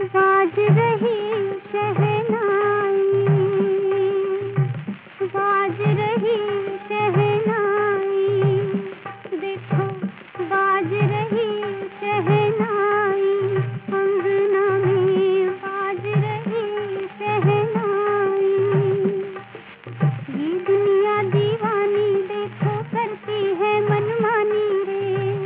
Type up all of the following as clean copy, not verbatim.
बाज रही शहनाई, बाज रही शहनाई, देखो बाज रही शहनाई, अंगना में बाज रही शहनाई। ये दुनिया दीवानी देखो करती है मनमानी रे,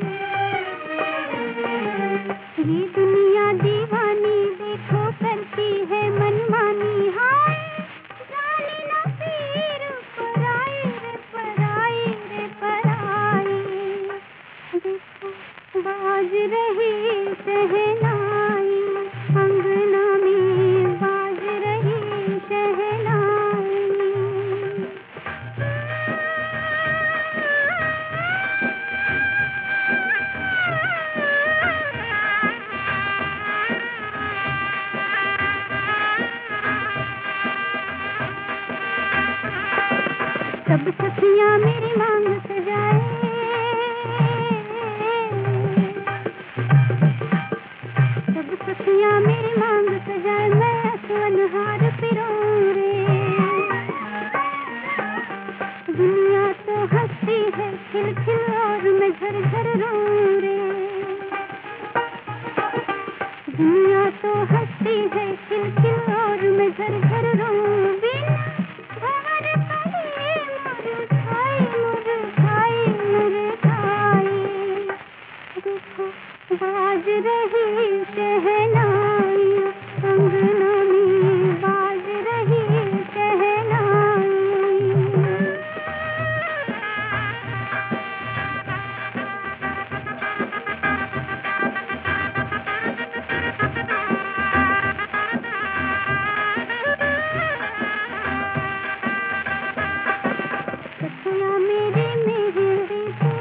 ये दुनिया दीवानी देखो करती है मनमानी। हाय जाने ना पीर पराई रे पराई रे पराई, देखो बाज रही शहनाई, अंगना में बाज रही शहनाई। सब सखियाँ मेरी मांग सजाए, सब सखियाँ मेरी मांग सजाए, मैं सुनहार पिरों रे। दुनिया तो हंसती है खिल खिल और मैं झर झर रोऊं रे, दुनिया तो हंसती है खिल खिल और मैं झर झर रोऊं। बिन भंवर कली मुरझाई मुरझाई मुरझाई, देखो बाज रही शहनाई, अंगना में बाज रही शहनाई। सखियाँ मेरी मेहंदी से,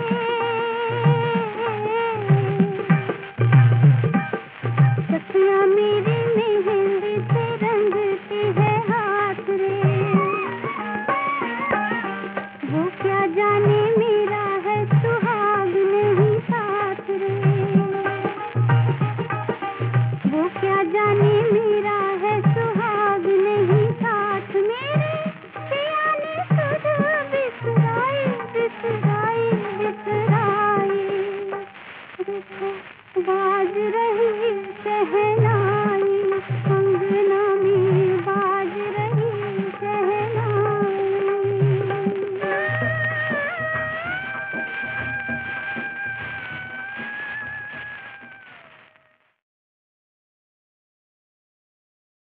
सखियाँ मेरी मेहंदी से रंगती है हाथ रे, वो क्या जाने मेरा है सुहाग नहीं साथ रे, वो क्या जाने